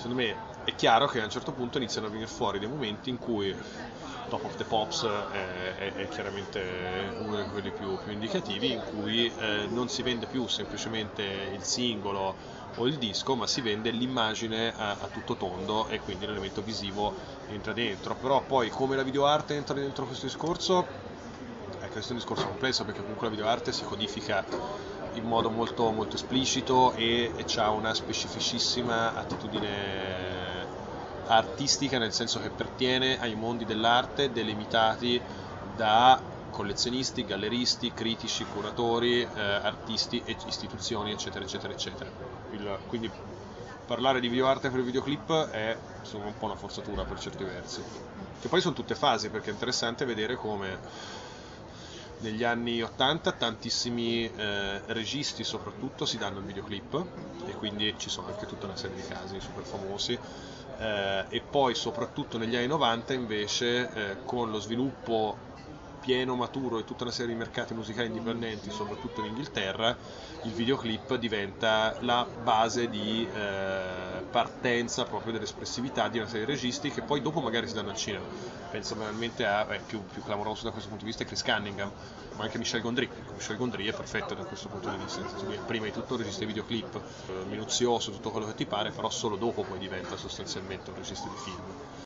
secondo me è chiaro che a un certo punto iniziano a venire fuori dei momenti in cui Top of the Pops è chiaramente uno di quelli più indicativi, in cui non si vende più semplicemente il singolo o il disco, ma si vende l'immagine a tutto tondo e quindi l'elemento visivo entra dentro. Però poi come la videoarte entra dentro questo discorso? Questo è un discorso complesso perché comunque la videoarte si codifica in modo molto, molto esplicito e ha una specificissima attitudine artistica, nel senso che pertiene ai mondi dell'arte delimitati da collezionisti, galleristi, critici, curatori, artisti e istituzioni, eccetera, eccetera, eccetera. Quindi parlare di videoarte per il videoclip è insomma un po' una forzatura per certi versi. Che poi sono tutte fasi, perché è interessante vedere come negli anni 80 tantissimi registi soprattutto si danno il videoclip e quindi ci sono anche tutta una serie di casi super famosi e poi soprattutto negli anni 90 invece con lo sviluppo pieno, maturo e tutta una serie di mercati musicali indipendenti, soprattutto in Inghilterra, il videoclip diventa la base di partenza proprio dell'espressività di una serie di registi che poi dopo magari si danno al cinema. Penso banalmente a, più clamoroso da questo punto di vista, è Chris Cunningham, ma anche Michel Gondry. Michel Gondry è perfetto da questo punto di vista, nel senso che prima di tutto regista di videoclip, minuzioso, tutto quello che ti pare, però solo dopo poi diventa sostanzialmente un regista di film.